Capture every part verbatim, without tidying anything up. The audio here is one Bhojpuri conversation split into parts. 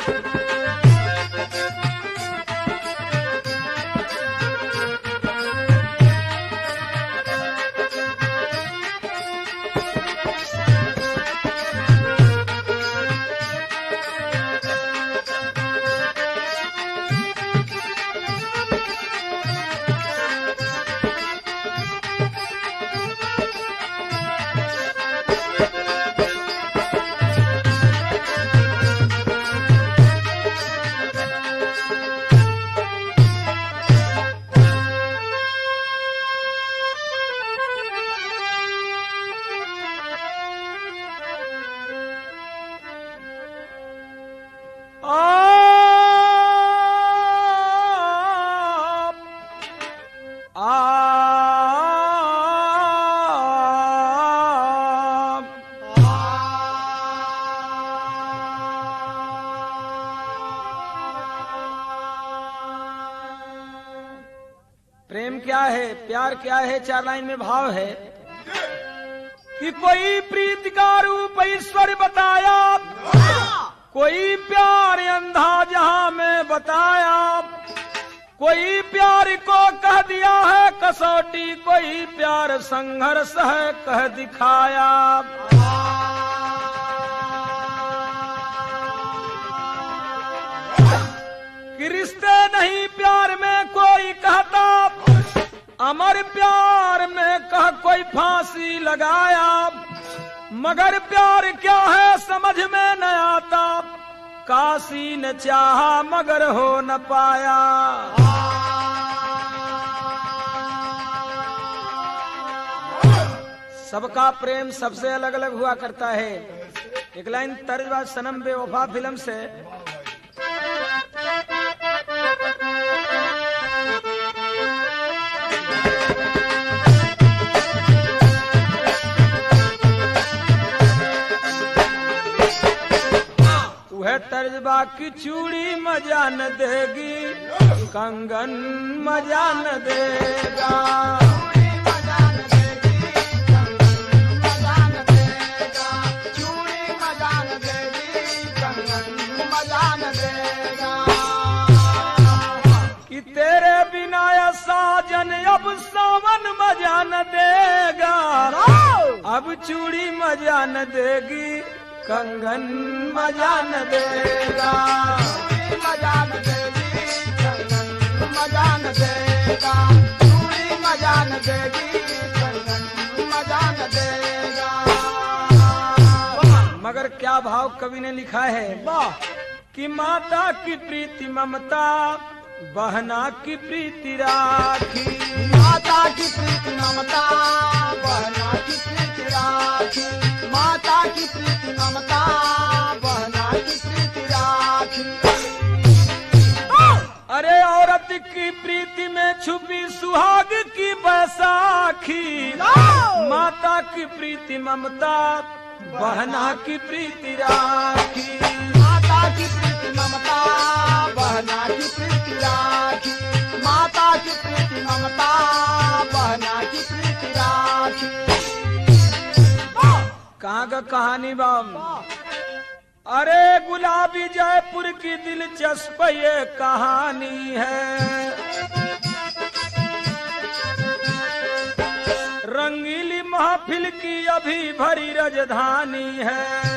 प्रेम क्या है, प्यार क्या है, चार लाइन में भाव है कि कोई प्रीति का रूप ईश्वर बताया, कोई प्यार अंधा जहां में बताया, कोई प्यार को कह दिया है कसौटी, कोई प्यार संघर्ष है कह दिखाया। कि रिश्ते नहीं प्यार में कोई कहता, अमर प्यार में कह कोई फांसी लगाया, मगर प्यार क्या है समझ में न आता, काशी न चाहा मगर हो न पाया। सबका प्रेम सबसे अलग अलग हुआ करता है। एक लाइन तर्जबा सनम बेवफा फिल्म से। वह तर्जबा की चूड़ी मजा न देगी, कंगन मजा न देगा, कि तेरे बिना या साजन अब सावन मजा न देगा, अब चूड़ी मजा न देगी, कंगन मजा न देगा, मजा न देगी, कंगन मजा न देगा, चूड़ी मजा न देगी, कंगन मजा न देगा। मगर क्या भाव कवि ने लिखा है कि माता की प्रीति ममता, बहना की प्रीति राखी, माता की प्रीति ममता, बहना की प्रीति राखी, माता की प्रीति ममता, बहना की प्रीति राखी। अरे औरत की प्रीति में छुपी सुहाग की बैसाखी, माता की प्रीति ममता, बहना की प्रीति राखी, माता की प्रीति ममता, बहना की प्रीति राखी, माता की प्रीति ममता, बहना की प्रीति राखी। कहाँ का कहानी बाम? अरे गुलाबी जयपुर की दिलचस्प ये कहानी है, रंगीली महफिल की अभी भरी राजधानी है।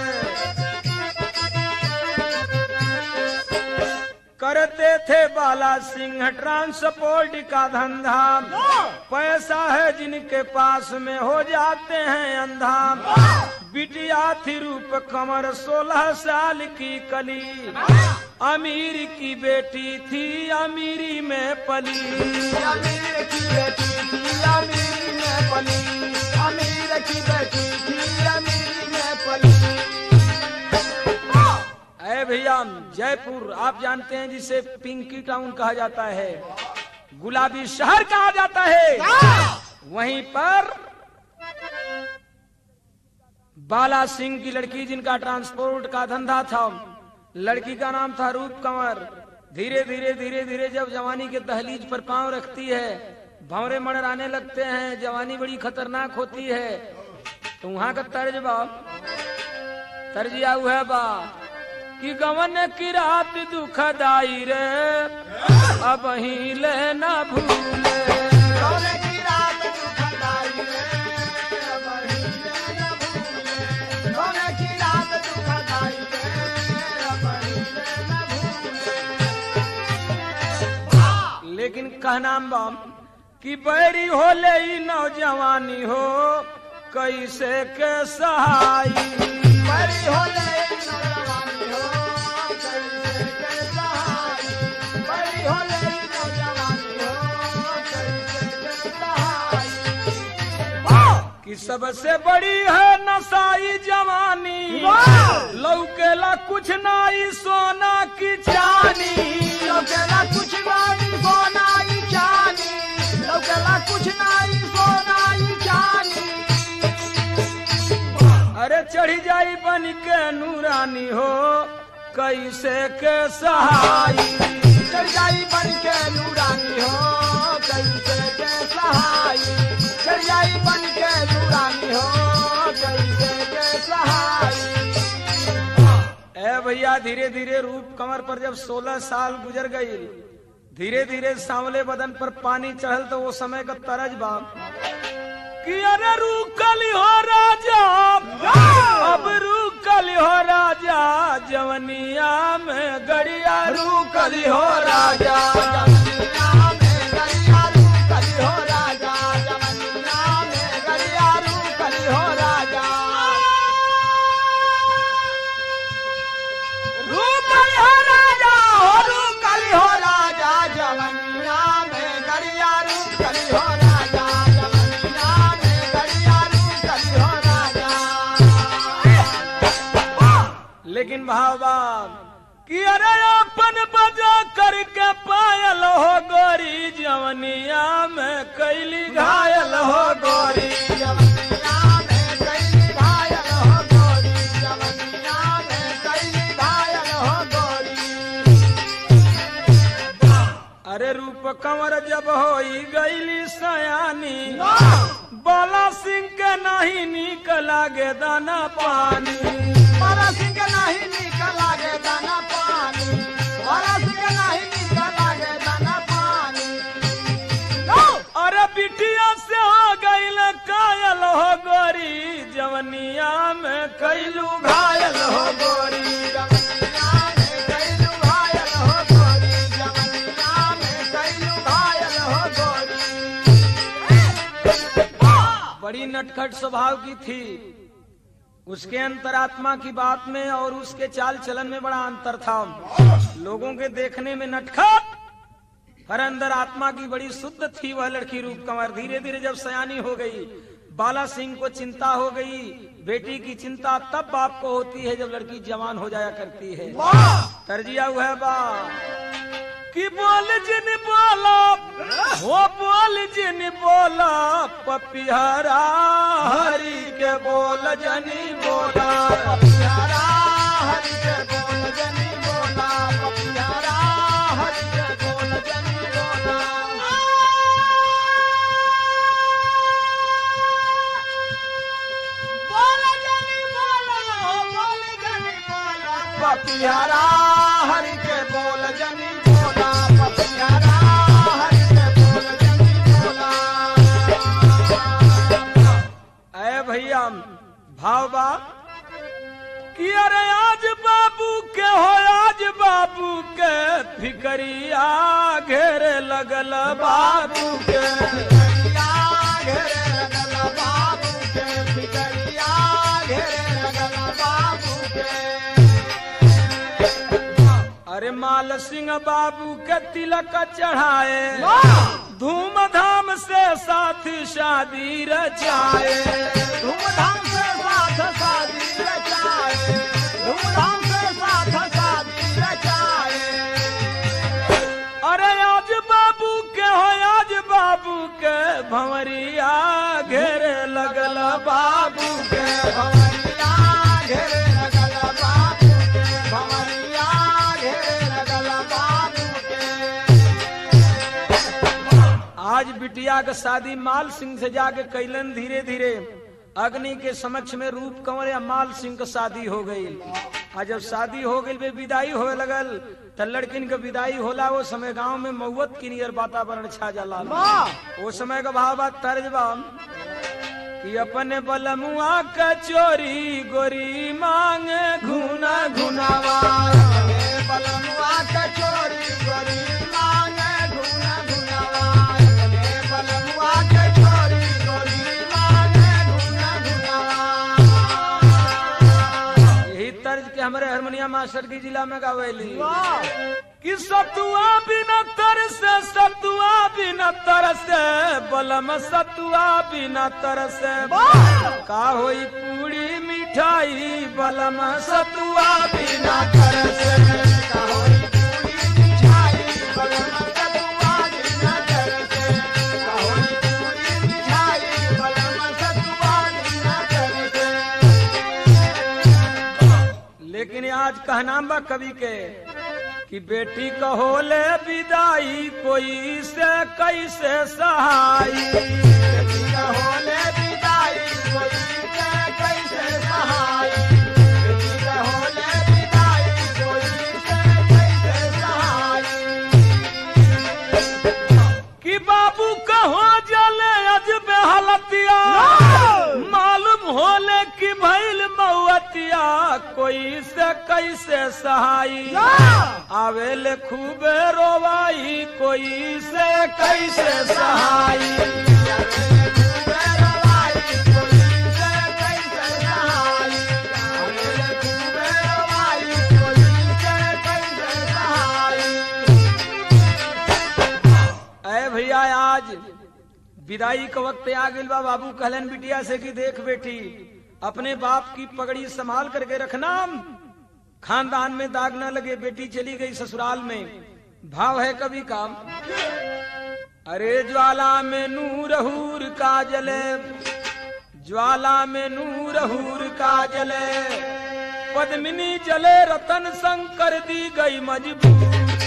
करते थे बाला सिंह ट्रांसपोर्ट का धंधा, पैसा है जिनके पास में हो जाते हैं अंधा, बिटिया थी रूप कमर सोलह साल की कली, अमीर की बेटी थी अमीरी में पली, अमीर की बेटी थी अमीरी में पली, अमीर की बेटी थी अमीरी में पली। अरे भैया जयपुर आप जानते हैं जिसे पिंकी टाउन कहा जाता है, गुलाबी शहर कहा जाता है, वहीं पर बाला सिंह की लड़की जिनका ट्रांसपोर्ट का धंधा था, लड़की का नाम था रूप कंवर। धीरे धीरे धीरे धीरे जब जवानी के दहलीज पर पांव रखती है, भंवरे मड़राने लगते हैं, जवानी बड़ी खतरनाक होती है, तो वहां का तर्ज बा तर्जिया हुआ बा कि गवन की रात दुखदाई रे अब ही ले न भूले। गवन की रात दुखदाई रे अब ही ले न भूले। गवन की रात दुखदाई रे अब ही ले न भूले। लेकिन कहना बम कि बैरी हो ले नौजवानी हो कैसे के सहाई। बैरी हो ले नौजवानी हो कैसे के सहाई। बैरी हो ले नौजवानी हो कैसे के सहाई। कि सबसे बड़ी है नसाई जवानी लौकेला कुछ नाई सोना की चानी। लौकेला कुछ नाई सोना की चानी। लौकेला कुछ नाई सोना की चानी। अरे चढ़ी जाई बन के नूरानी हो कैसे के सहाई। चढ़ जाई बन के नूरानी हो कैसे के सहाई। चढ़ जाई बन के नूरानी हो कैसे के सहाई। ए भैया धीरे धीरे रूप कमर पर जब सोलह साल गुजर गई धीरे धीरे सांवले बदन पर पानी चढ़ल तो वो समय का तरज बा कि अरे रूकल हो राजा अब रूकल हो राजा जवनिया में गड़िया रूकल हो राजा। जवनिया में गड़िया रूकल हो राजा। जवनिया में गड़िया रूकल हो राजा। रूकल हो राजा हो रूकल हो राजा। जवनिया में गड़िया रूकल हो राजा। जवनिया में गड़िया रूकल हो राजा। लेकिन भावा कि अरे अपन बजा करके पायल हो गोरी जवनिया में कैली घायल हो गोरी। जवनिया में कैली घायल हो गोरी। जवनिया में कैली घायल हो गोरी। अरे रूप कंवर जब होई गईली सयानी बाला सिंह के नहीं नीक लागे दाना पानी। बाला सिंह के नहीं नीक लागे दाना पानी। बाला सिंह के नहीं नीक लागे दाना पानी। अरे बिटिया से हो गईल कायल हो गोरी जवनिया में कैलू घायल हो गोरी। जवनिया में कैलू घायल हो गोरी। जवनिया में कैलू घायल हो गोरी। बड़ी नटखट स्वभाव की थी उसके अंतरात्मा की बात में और उसके चाल चलन में बड़ा अंतर था। लोगों के देखने में नटखट पर अंदर आत्मा की बड़ी शुद्ध थी वह लड़की रूप कंवर। धीरे धीरे जब सयानी हो गई बाला सिंह को चिंता हो गई। बेटी की चिंता तब बाप को होती है जब लड़की जवान हो जाया करती है। तरजिया हुआ बा कि बोल जिन बोला वो बोल जिन बोला पपिहरा हरि के बोल जनी बोला। पपिहरा हरि के बोल जनी बोला। पपिहरा हरि के बोल जनी बोला। बोल जनी बोला। बोल जनी बोला। पपिहरा हरि के बोल जनी बोला। पपिहरा हरि के बोल जनी बोला। अरे भैया भाव बा कि अरे आज बाबू के हो आज बाबू के फिकरिया घेरे लगल बाबू के। फिकरिया घेरे लगल बाबू के। फिकरिया घेरे लगल बाबू के। अरे माल सिंह बाबू के तिलक चढ़ाए धूमधाम से साथी शादी रचाए। धूमधाम से साथ शादी रचाए। धूमधाम से साथ शादी रचाए। अरे आज बाबू के हो आज बाबू के भंवरिया घेरे लगल बाबू के। भंवरिया घेरे लगल बाबू के। भंवरिया घेरे लगल बाबू के। आज बिटिया का शादी माल सिंह से जाके कैलन धीरे धीरे अग्नि के समक्ष में रूप कंवर या माल सिंह का शादी हो गई। और जब शादी हो गई वे विदाई होए लगल त लड़किन के विदाई होला। वो समय गांव में मऊत की नियर वातावरण छा जाला। वो समय का भाव बात तर्जबा कि अपने बलमुआ का चोरी गोरी मांगे घुना घुनावा। बलमुआ का चोरी गोरी मांगे घुना घुनावा। बलमुआ का चोरी गोरी मांगे घुना घुनावा। यही तर्ज के हमारे हारमोनिया मास्टर की जिला में गावेली कि सतुआ बिना तरसे सतुआ बिना तरसे बलम सतुआ बिना तरसे का होई पूरी मिठाई बलम सतुआ बिना तरसे का होई पूरी मिठाई बलम सतुआ बिना तरसे। का होई पूरी मिठाई बलम सतुआ बिना तरसे। लेकिन आज कहना बा कवि के कि बेटी कहोले विदाई कोई से कैसे सहाई। बेटी कहोले विदाई कोई से कैसे सहाई। बेटी कहोले विदाई कोई से कैसे सहाई। कि बाबू कहो जले अजब हालतिया मालूम होले कि भइल मऊतिया कोई से कैसे सहाई। आवेले खूबे रोवाई कोई से कैसे सहाई। खूबे रोवाई कोई से कैसे सहाई। आवेले खूबे रोवाई कोई से कैसे सहाई। अरे भैया आज विदाई का वक्त आ गइल बा। बाबू कहलन बिटिया से कि देख बेटी अपने बाप की पगड़ी संभाल करके रखना, खानदान में दाग न लगे। बेटी चली गई ससुराल में। भाव है कभी काम अरे ज्वाला में नूर हूर का जले ज्वाला में नूर हूर का जले पद्मिनी जले रतन शंकर दी गई मजबूर।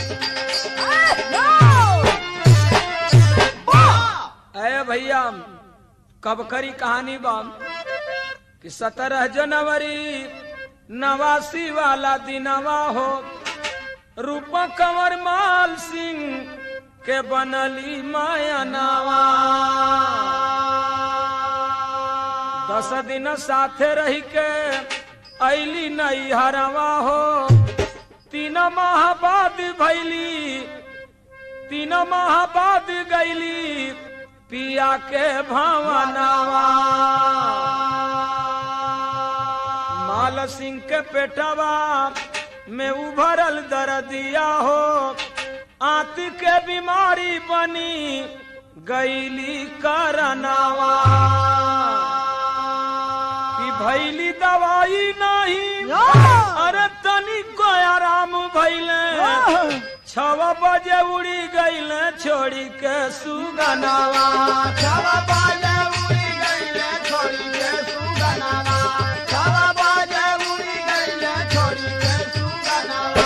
अरे भैया कब करी कहानी बाम कि सत्रह जनवरी नवासी वाला दिनवा हो रूप कंवर माल सिंह के बनली माया नावा। दस दिन साथे रही के ऐली नई हरवा हो तीन माह बाद भैली तीन माह बाद गैली पिया के भावनावा। माल सिंह के पेटवा में उभरल दर्दिया हो आंत के बीमारी बनी गईली करनावा। कि भैली दवाई नहीं अरे तनी को आराम भैले छव बजे उड़ी गईले छोड़ी के सुगनावा। छव बजे उड़ी गईले छोड़ी के सुगनावा। छव बजे उड़ी गईले छोड़ी के सुगनावा।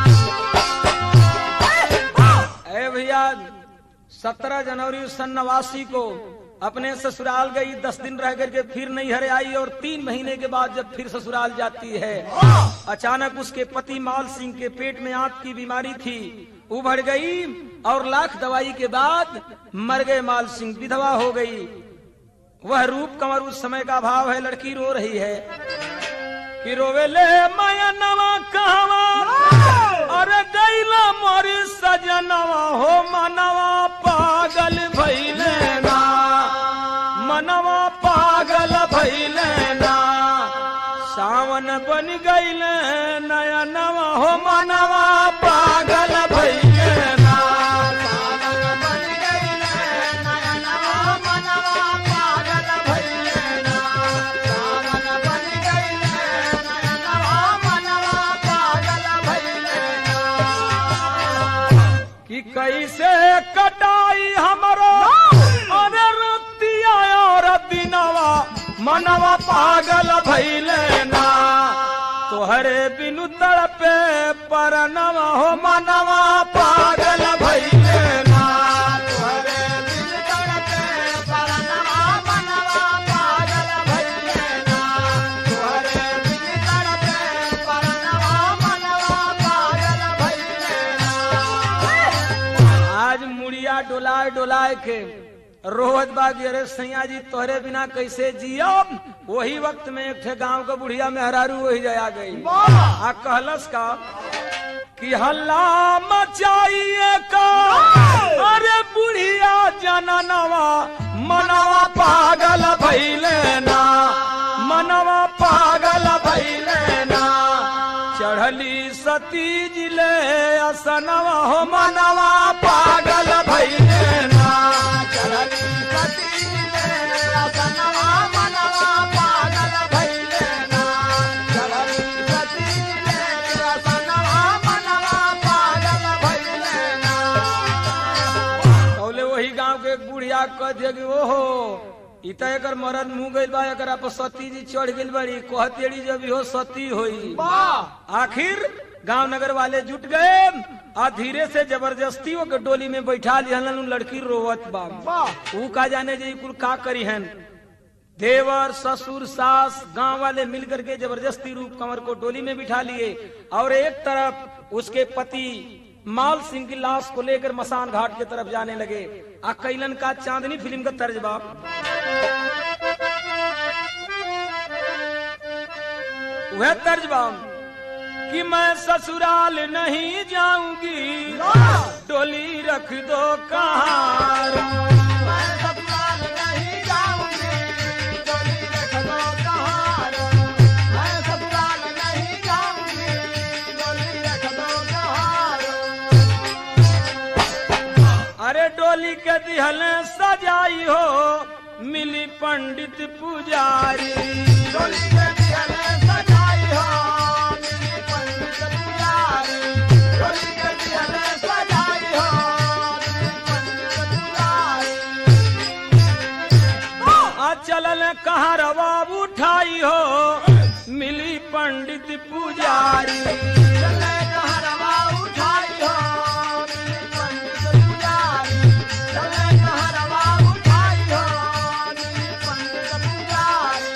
ए भैया सत्रह जनवरी सन नवासी को अपने ससुराल गई। दस दिन रह करके फिर नहीं हरे आई और तीन महीने के बाद जब फिर ससुराल जाती है अचानक उसके पति माल सिंह के पेट में आंत की बीमारी थी, उभर गई और लाख दवाई के बाद मर गए। माल सिंह विधवा हो गई। वह रूप कंवर उस समय का भाव है। लड़की रो रही है कि रोवे ले माया नवा कहवा अरे गईला मोरी सजनवा हो मनवा पागल भइले ना मनवा पागल भइले ना। सावन बन गईले नया नवा हो मनवा पागल भइले ना। सावन बन गईले नया नवा मनवा पागल भइले ना। सावन बन गईले नया नवा मनवा पागल भइले ना। कि कैसे कटाई हमरो अरे रतिया और दिनवा मनवा पागल भइले ना। तोहरे बिनु तड़पे परनवा हो मनवा पागल भइले ना। तोहरे बिनु तड़पे परनवा मनवा पागल भइले डोलाए डोलाए के रोहत बागी अरे सैया जी तोहरे बिना कैसे जियो। वही वक्त में एक थे गांव का बुढ़िया मेहरारू वही जया गई आ कहलस का कि हल्ला मचाइए का अरे बुढ़िया जननवा मनवा पागल भइले ना मनवा पागल भइले ना चढ़ली सती जिले असनवा हो मनवा पागल भइले ना चढ़ली सती जिले असनवा मनवा पागल भइले ना चढ़ली सती जिले असनवा मनवा पागल भइले ना। बोले वही गांव के एक बुढ़िया कह दिया कि ओहो इत एकर मरद मुंह गइल बा एकरा पर सती जी चढ़ गइल बड़ी कहतेड़ी जब हो सती होई। आखिर गांव नगर वाले जुट गए आ धीरे से जबरदस्ती वो के डोली में बैठा लिहलन लड़की रोवत बा। ऊ का जाने जी कुल का करी हन देवर ससुर सास गांव वाले मिलकर के जबरदस्ती रूप कंवर को डोली में बिठा लिए और एक तरफ उसके पति माल सिंह की लाश को लेकर मसान घाट की तरफ जाने लगे। आ कैलन का चांदनी फिल्म का तर्ज बा वह तर्ज बा कि मैं ससुराल नहीं जाऊंगी डोली रख दो कहां मैं ससुराल नहीं जाऊंगी डोली रख दो कहां मैं ससुराल नहीं जाऊंगी डोली रख दो कहां। अरे डोली के दिहल सजाई हो मिली पंडित पुजारी डोली के दिहल सजाई हो मिली पंडित पुजारी डोली के दिहल सजाई हो मिली पंडित पुजारी। आ चलल कहाँ रवा उठाई हो मिली पंडित पुजारी चले कहाँ रवा उठाई हो मिली पंडित पुजारी चले कहाँ रवा उठाई हो मिली पंडित पुजारी।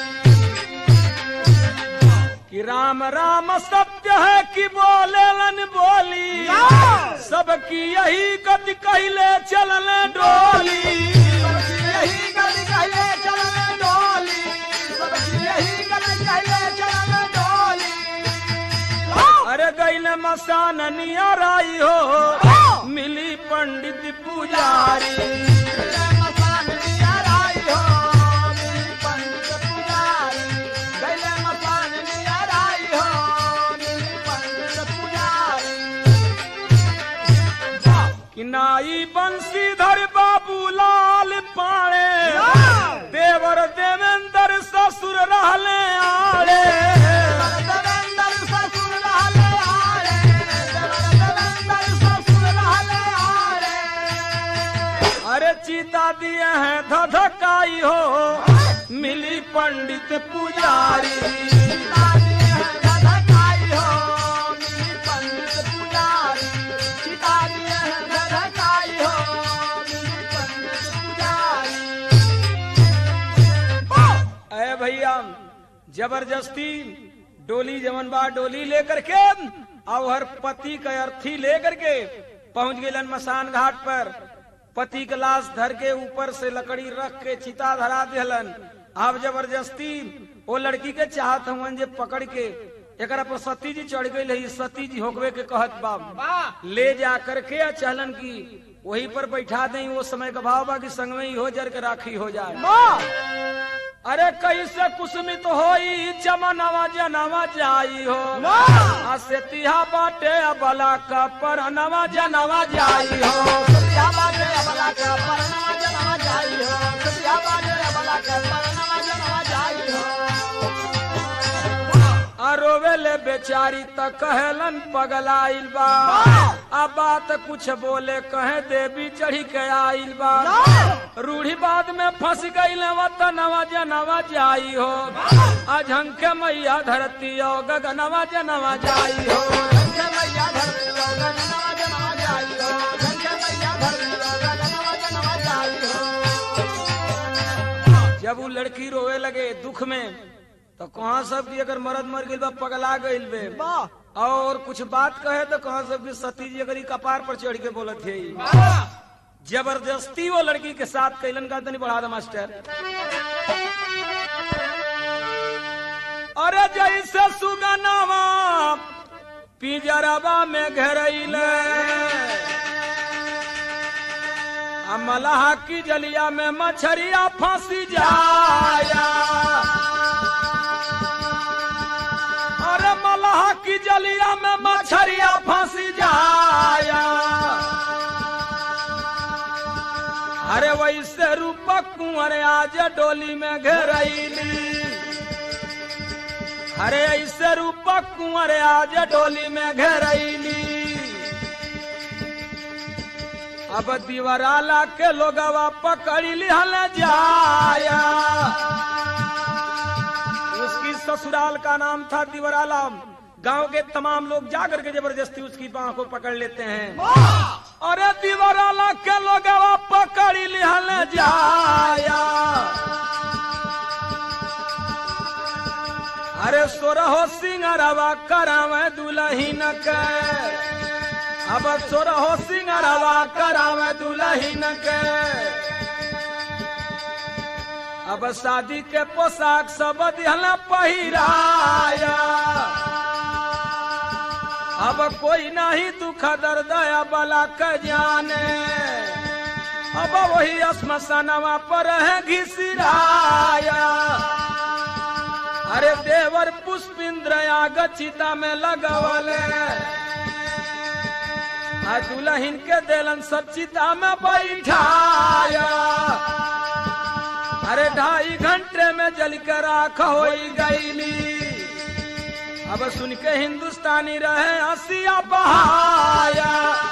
कि राम राम सत्य है कि बोलेलन बोली सबकी यही गति कहले चलल डोली सबकी यही गति कहले चलल डोली सबकी यही गति कहले चलल डोली। अरे गैल मसान नियराई हो मिली पंडित पुजारी गैले मसान नियराई हो मिली पंडित पुजारी गैले मसान नियराई हो मिली पंडित पुजारी। कि नाई बंशीधर बाबूलाल पाड़े देवर देवेंद्र ससुर रहले आड़े देवेंद्र ससुर रहले आड़े देवेंद्र ससुर रहले आड़े। अरे चीता दिए हैं धधकाई हो मिली पंडित पुजारी सीता दिए हैं धधकाई हो मिली पंडित पुजारी सीता दिए हैं धधकाई हो मिली पंडित पुजारी। अरे भैया जबरदस्ती डोली जमन बा डोली लेकर के और हर पति का अर्थी लेकर के पहुंच गए मसान घाट पर। पति का लाश धर के ऊपर से लकड़ी रख के चिता धरा दिहलन। अब जबरदस्ती वो लड़की के चाहत हवन जे पकड़ के एकरा पर सती जी चढ़ गई है सती जी होकवे के कहत बाब ले जा करके चहलन की वहीं पर बैठा दें। वो समय का भाव बा कि संग में ही हो जर के राखी हो जाए। अरे कैसे कुसमित तो होई चमनवा जनवा जाई हो से तिहा बाटे अबला का पर नवा जनवा जाई हो सतिया बाटे अबला का परनवा जनवा जाई हो सतिया बाटे अबला का परनवा जनवा जाई हो। रोवेले बेचारी त कहलन पगलाइल बा अब बात कुछ बोले कहे देवी चढ़ी के आइल बा रूढ़ी बात में फंस गई वतनवा जनवा जाई हो अझंके मैया धरती हो गगनवा जनवा जाई हो झंके मैया धरती हो गगनवा जनवा जाई हो झंके मैया धरती हो गगनवा जनवा जाई हो। जब वो लड़की रोवे लगे दुख में तो कहाँ सब की अगर मरद मर गई बा पगला गई बे और कुछ बात कहे तो कहाँ सब की सती जी अगर कपार पर चढ़ के बोलत है जबरदस्ती वो लड़की के साथ कैलन का तनी बढ़ा दो मास्टर। अरे जैसे सुगनावा पिंजरवा में घेरैले, मलाह की जलिया में मछरिया फांसी जाया। अरे मलाह की जलिया में मछरिया फांसी जाया। अरे वैसे रूपक कुंवर आज डोली में घेरैली। अरे ऐसे रूपक कुंवर आज डोली में घेरैली। अब दीवराला के लोगवा पकड़ी लिहल जाया। उसकी ससुराल का नाम था दीवराला। गांव के तमाम लोग जाकर के जबरदस्ती उसकी बाह को पकड़ लेते हैं। अरे दीवराला के लोगवा पकड़ी लिहल जाया। अरे सोरहो सिंगरवा करावे दुल्हन के। अब सोरहो सिंगरवा करावे दुल्हन के। अब शादी के पोशाक सब दिहला पहिराया। अब कोई नहीं दुख दर्द बला के जाने। अब वही श्मशानवा पर है घिसिराया। अरे देवर पुष्पिंद्र आग चिता में लगवले। दुल्हन के देलन सब चिता में बैठाया। अरे ढाई घंटे में जल कर राख हो गईली। अब सुन के हिंदुस्तानी रहे हंसिया बहाया।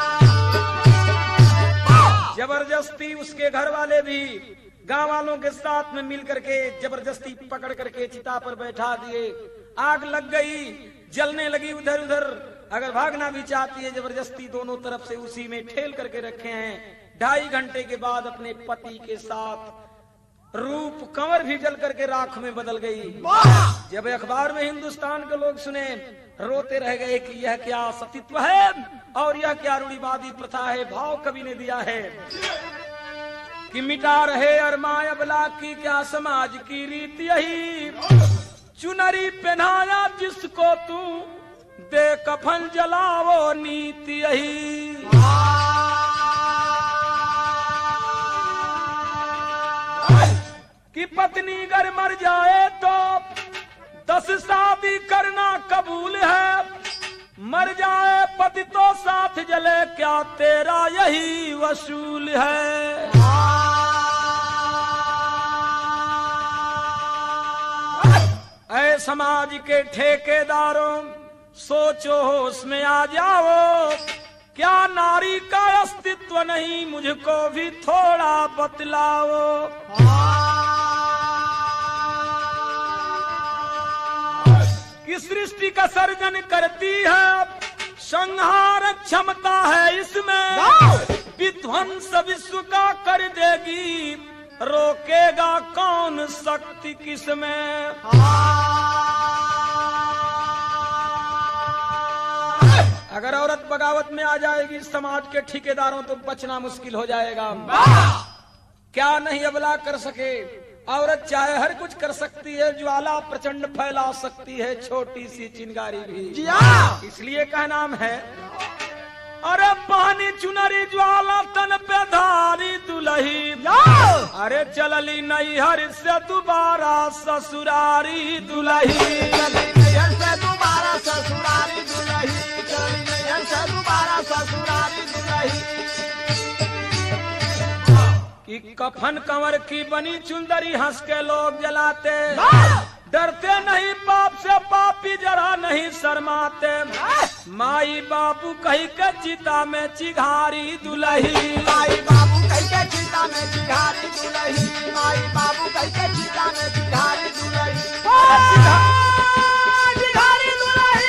जबरदस्ती उसके घर वाले भी गांव वालों के साथ में मिल करके जबरदस्ती पकड़ करके चिता पर बैठा दिए। आग लग गई, जलने लगी उधर उधर। अगर भागना भी चाहती है जबरदस्ती दोनों तरफ से उसी में ठेल करके रखे हैं। ढाई घंटे के बाद अपने पति के साथ रूप कंवर भी जल करके राख में बदल गई। जब अखबार में हिंदुस्तान के लोग सुने, रोते रह गए कि यह क्या सतीत्व है और यह क्या रूढ़िवादी प्रथा है। भाव कवि ने दिया है कि मिटा रहे अरमाय अबला की क्या समाज की रीति यही। चुनरी पहनाया जिसको तू दे कफन जलावो नीति यही। कि पत्नी अगर मर जाए तो दस शादी करना कबूल है। मर जाए पति तो साथ जले क्या तेरा यही वसूल है। ऐ समाज के ठेकेदारों सोचो होश में आ जाओ। क्या नारी का अस्तित्व नहीं मुझको भी थोड़ा बतलाओ। कि सृष्टि का सर्जन करती है, संहार क्षमता है इसमें। विध्वंस विश्व का कर देगी, रोकेगा कौन शक्ति किसमें। अगर औरत बगावत में आ जाएगी समाज के ठेकेदारों तो बचना मुश्किल हो जाएगा। क्या नहीं अबला कर सके। औरत चाहे हर कुछ कर सकती है, ज्वाला प्रचंड फैला सकती है, छोटी सी चिंगारी भी। इसलिए क्या नाम है, अरे पानी चुनरी ज्वाला तन पे धारी दुलही। अरे चलली नैहर से दोबारा ससुरारी दुलही। से दोबारा ससुरारी दुलही। चली नैहर से दोबारा ससुरारी दुलही। कि कफन कंवर की बनी चुंदरी हंस के लोग जलाते। डरते नहीं पाप से, पापी जरा नहीं शर्माते। माई बाबू कही के चिता में चिघारी दुलही। माई बाबू कही के चिता में चिघारी दुलही। माई बाबू कही के चिता में चिघारी दुलही। चिघारी दुलही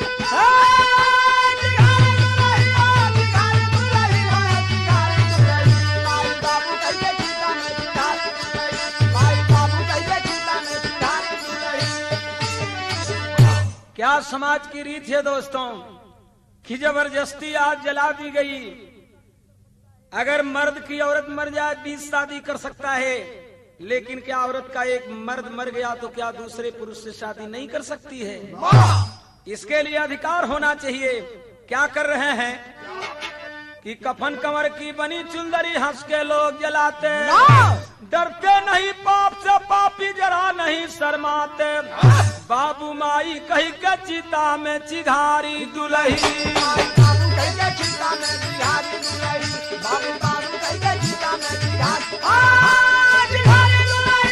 क्या समाज की रीत है दोस्तों कि जबरदस्ती आज जला दी गई। अगर मर्द की औरत मर जाए बीस शादी कर सकता है, लेकिन क्या औरत का एक मर्द मर गया तो क्या दूसरे पुरुष से शादी नहीं कर सकती है? इसके लिए अधिकार होना चाहिए। क्या कर रहे हैं कि कफन कमर की बनी चुंदरी हंस के लोग जलाते, डरते नहीं पाप से पापी जरा नहीं शर्माते, बाबू माई कही के चिता में चिघारी दुलही, बाबू कही के चिता में चिघारी दुलही, बाबू बाबू कही के चिता में चिघारी चिघारी दुलही,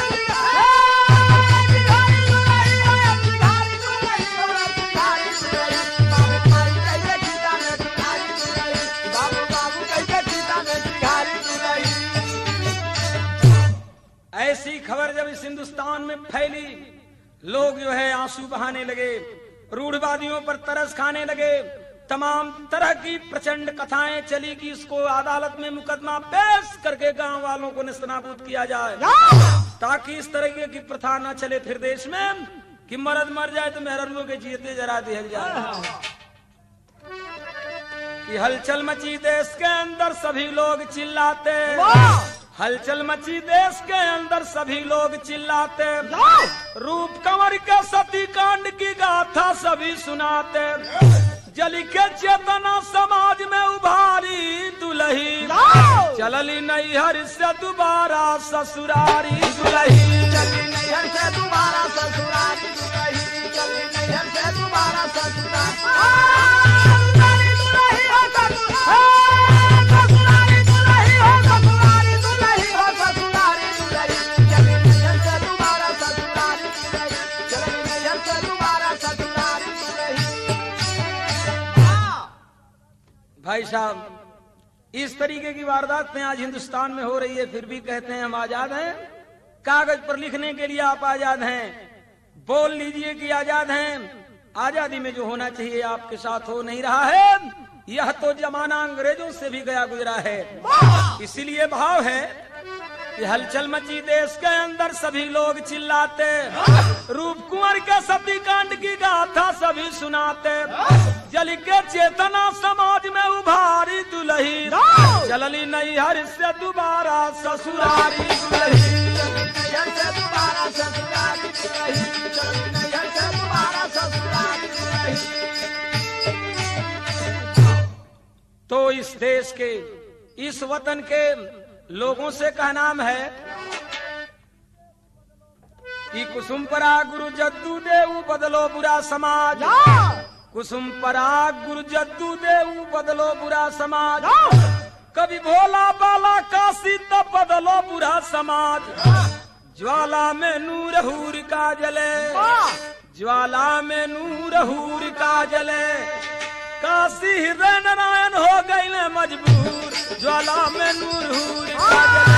चिघारी दुलही, चिघारी दुलही, चिघारी दुलही, बाबू माई कही के चिता में चिघारी दुलही, बाबू बाबू कही के चिता में चिघारी दुलही। ऐसी खबर जब इस हिंदुस्तान में फैली, लोग जो है आंसू बहाने लगे, रूढ़वादियों पर तरस खाने लगे, तमाम तरह की प्रचंड कथाएं चली कि इसको अदालत में मुकदमा पेश करके गांव वालों को नेस्तनाबूद किया जाए, ताकि इस तरह की प्रथा न चले फिर देश में कि मर्द मर जाए तो मेहरारूओं के जीते जरा दिया जाए। कि हलचल मची देश के अंदर सभी लोग चिल्लाते, हलचल मची देश के अंदर सभी लोग चिल्लाते, रूप कंवर के सती कांड की गाथा सभी सुनाते, जली के चेतना समाज में उभारी दुलही, चलली नैहर से दोबारा ससुरारी दुलही, चली नैहर से दोबारा ससुरारी दुलही, चली नैहर से दोबारा ससुरारी भाई साहब, इस तरीके की वारदातें आज हिंदुस्तान में हो रही है, फिर भी कहते हैं हम आजाद हैं। कागज पर लिखने के लिए आप आजाद हैं, बोल लीजिए कि आजाद हैं। आजादी में जो होना चाहिए आपके साथ हो नहीं रहा है। यह तो जमाना अंग्रेजों से भी गया गुजरा है। इसीलिए भाव है कि हलचल मची देश के अंदर सभी लोग चिल्लाते, रूप कुंवर के सती कांड की गाथा सभी सुनाते, जल के चेतना समाज में उभारी दुलही, चलली नैहर से दोबारा ससुरारी दुलही, नैहर से दोबारा ससुरारी दुलही, चलली नैहर से दोबारा ससुरारी दुलही। तो इस देश के, इस वतन के लोगों से कहनाम है कि कुसुम पराग गुरु जद्दू देव बदलो बुरा समाज, कुसुम पराग गुरु जद्दू देव बदलो बुरा समाज, कभी भोला बाला काशी तब बदलो बुरा समाज, ज्वाला में नूर हूर का जले, ज्वाला में नूर हूर का जले, काशी हृदय नारायण हो गए मजबूर, ज्वाला में नूर हूर का जले।